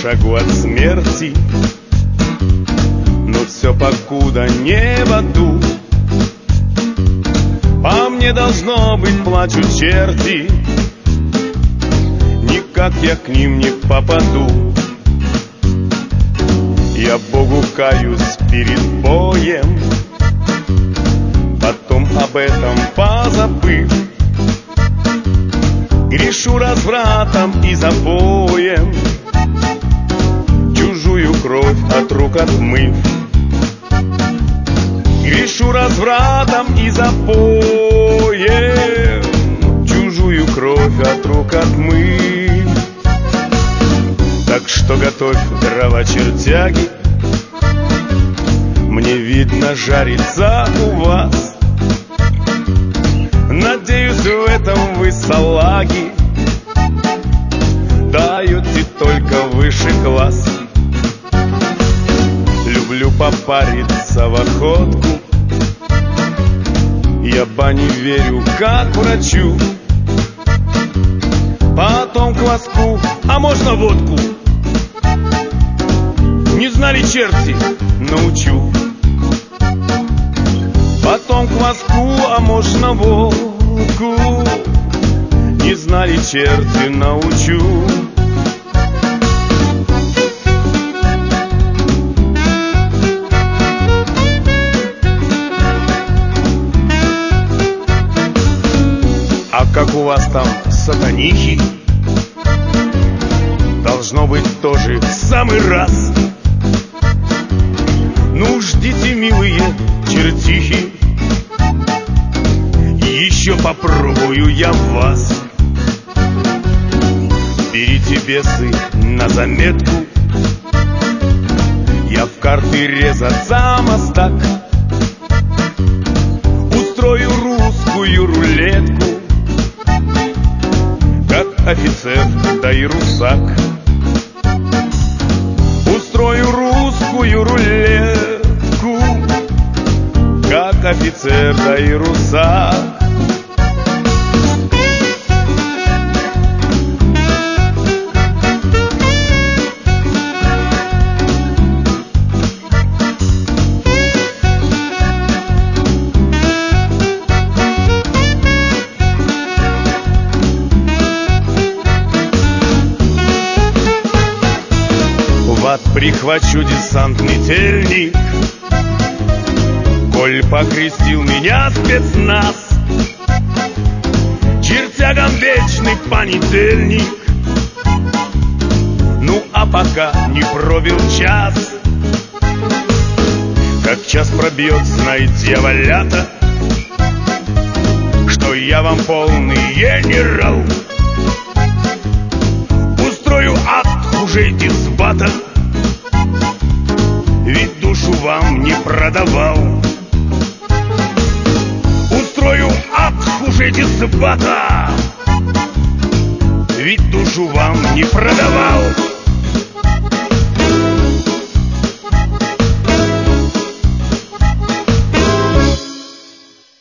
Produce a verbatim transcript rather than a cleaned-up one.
шагу от смерти, но все покуда не в аду. По мне должно быть плачут черти, никак я к ним не попаду. Я Богу каюсь перед боем, потом об этом позабыв, грешу развратом и запоем, чужую кровь от рук отмыв. Грешу развратом и запоем, чужую кровь от рук отмыв. Так что готовь дрова, чертяги, мне видно жарится у вас. Надеюсь, в этом вы салаги даете только выше класс. Люблю попариться в охотку, я бане верю как врачу. Потом кваску, а можно водку. Не знали черти, научу. Потом кваску, а можно водку. Не знали черти, научу. А как у вас там сатанихи? Должно быть тоже в самый раз. Ну, ждите, милые чертихи, еще попробую я вас. Берите, бесы, на заметку, я в карты резаться мастак. Устрою русскую рулетку, как офицер, да и русак. Устрою русскую рулетку, как офицер, да и русак. Вас прихвачу десантный тельник, коль покрестил меня спецназ. Чертягам вечный понедельник, ну а пока не пробил час. Как час пробьет, знаете, дьяволята, что я вам полный генерал. Устрою ад хуже из бата, ведь душу вам не продавал. Устрою ад хуже дисбата, ведь душу вам не продавал.